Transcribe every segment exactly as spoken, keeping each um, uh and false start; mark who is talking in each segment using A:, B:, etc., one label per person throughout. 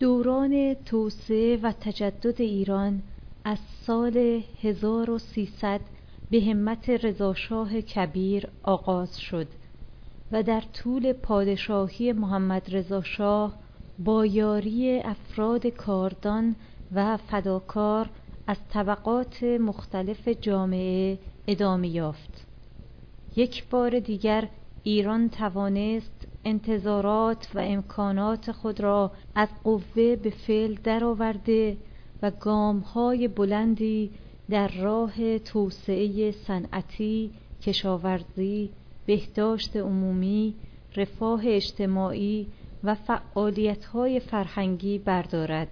A: دوران توسعه و تجدد ایران از سال هزار و سیصد به همت رضاشاه کبیر آغاز شد و در طول پادشاهی محمد رضا شاه با یاری افراد کاردان و فداکار از طبقات مختلف جامعه ادامه یافت. یک بار دیگر ایران توانست انتظارات و امکانات خود را از قوه به فعل درآورده و گام‌های بلندی در راه توسعه صنعتی، کشاورزی، بهداشت عمومی، رفاه اجتماعی و فعالیت‌های فرهنگی بردارد.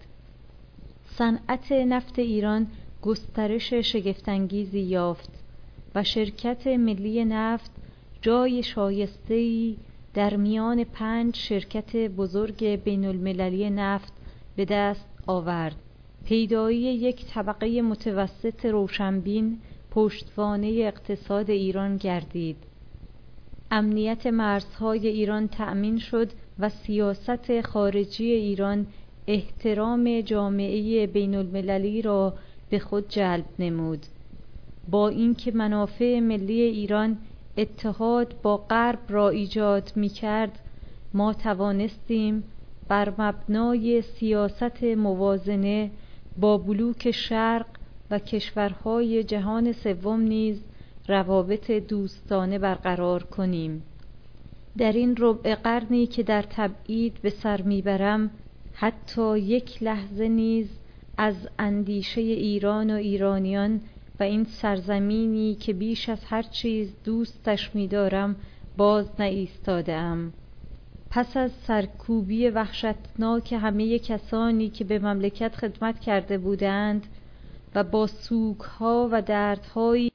A: صنعت نفت ایران گسترش شگفت‌انگیزی یافت و شرکت ملی نفت جای شایسته‌ای در میان پنج شرکت بزرگ بین المللی نفت به دست آورد. پیدایی یک طبقه متوسط روشنبین پشتوانه اقتصاد ایران گردید. امنیت مرزهای ایران تأمین شد و سیاست خارجی ایران احترام جامعه بین المللی را به خود جلب نمود. با اینکه منافع ملی ایران اتحاد با غرب را ایجاد می کرد، ما توانستیم بر مبنای سیاست موازنه با بلوک شرق و کشورهای جهان سوم نیز روابط دوستانه برقرار کنیم. در این ربع قرنی که در تبعید به سر میبرم، حتی یک لحظه نیز از اندیشه ایران و ایرانیان و این سرزمینی که بیش از هر چیز دوستش می‌دارم باز نایستاده‌ام. پس از سرکوبی وحشتناک همه کسانی که به مملکت خدمت کرده بودند و با سوگ‌ها و دردهایی